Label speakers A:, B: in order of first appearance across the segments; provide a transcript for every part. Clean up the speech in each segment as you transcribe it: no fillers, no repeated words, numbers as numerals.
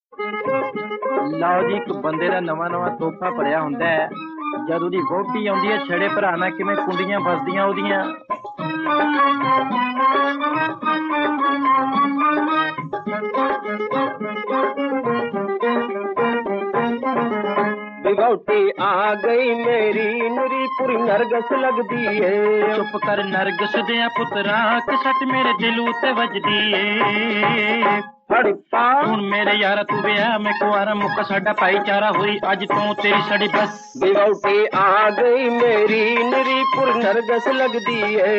A: ਲਓ ਜੀ, ਇੱਕ ਬੰਦੇ ਦਾ ਨਵਾਂ ਤੋਹਫਾ ਭਰਿਆ ਹੁੰਦਾ ਹੈ। ਜਦ ਉਹਦੀ ਵਹੁਟੀ ਆਉਂਦੀ ਹੈ, ਛੜੇ ਭਰਾ ਨਾਲ ਕਿਵੇਂ ਕੁੰਡੀਆਂ ਵੱਜਦੀਆਂ ਉਹਦੀਆਂ।
B: वहुटी आ गई मेरी मेरी पूरी नरगस लगदी है।
A: चुप कर नरगस दिया पुत्रा कि सट मेरे दिल उत्ते वजदी है। हुण मेरे यारा तू विआह मैं कुआरा मुक्का साडा भाईचारा हुई अज तू तेरी सड़ी बस।
B: वहुटी आ गई मेरी मेरी पूरी नरगस लगदी है।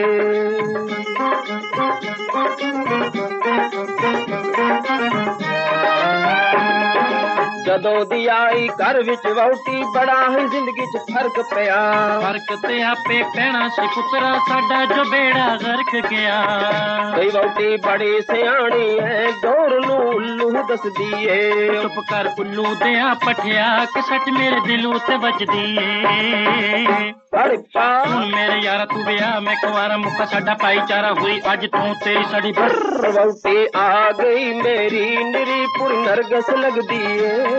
B: जदों दी आई घर विच वहुटी बड़ा ही जिंदगी च फर्क पिया।
A: फर्क ते आपे पैना सी पुत्रा साडा जो बेड़ा गर्क गया।
B: कई वहुटी बड़ी सियाणी है दौर नू उल्लू दसदी है।
A: चुप कर उल्लू दिया पठिया कि सच मेरे दिल उत्ते वजदी है।
B: हुण
A: मेरे यारा तू विआह मैं कुआरा मुक्का साडा भाईचारा हुई अज तू तेरी सड़ी बस।
B: वहुटी आ गई मेरी निरी पूरी नरगस लगदी है।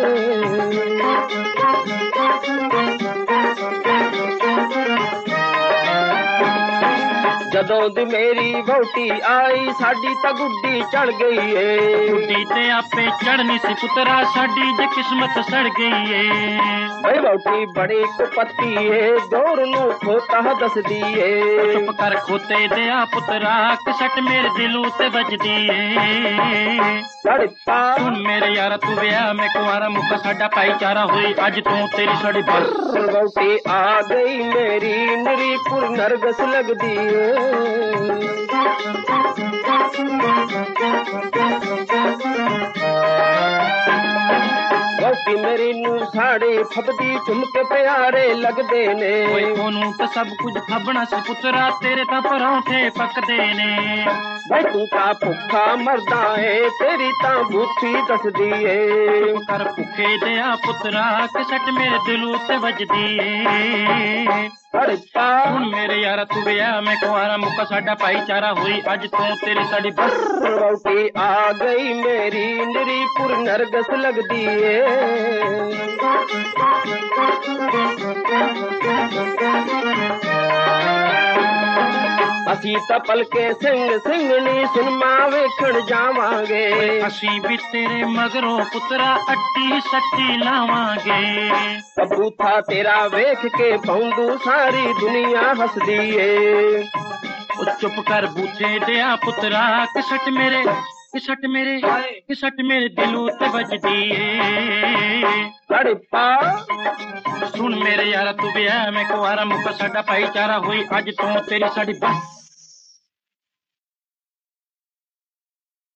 B: जदों दी मेरी वहुटी आई साडी तां गुड्डी चढ़ गई है।
A: गुड्डी ते आपे चढ़नी सी पुत्रा साडी जे किस्मत सड़ गई है।
B: वहुटी बड़ी कुपत्ती है दौर नू खोता दसदी है।
A: चुप कर खोते दिया पुत्रा कि सट मेरे दिल उत्ते वजदी है। हुण मेरे यारा तू विआह मैं कुआरा मुक्का साडा भाईचारा हुई अज तू तेरी सड़ी बस।
B: वहुटी आ गई मेरी निरी पूरी नरगस लगदी है। वहुटी मेरी नू साड़े फबदी झुमके प्यारे लगदे ने।
A: ओनू तो सब कुछ फबना सी पुत्रा तेरे तां परौंठे पकदे ने।
B: भाई तू तां भुखा मरदा है तेरी तां बूथी दसदी है।
A: चुप कर भुखे दिया पुत्रा कि सट मेरे दिल उत्ते वजदी है। हुण मेरे यारा तू विआह मैं कुआरा मुक्का साडा भाईचारा हुई अज तू तेरी सड़ी बस।
B: वहुटी आ गई मेरी निरी पूरी नरगस लगदी है। असी तां पलके सिंह सिंघनी सिनेमा वेखण जावांगे।
A: असी भी तेरे मगरों पुत्रा अट्टी सट्टी लावांगे।
B: बूथा तेरा वेख के पौंदू सारी दुनिया हसदी है।
A: चुप कर बूथे दिया पुत्रा कि सट मेरे दिल उत्ते वजदी है। सुन मेरे यारा तू विआह मैं कुआरा मुक्का साडा भाईचारा हुई अज तू तेरी साडी बस।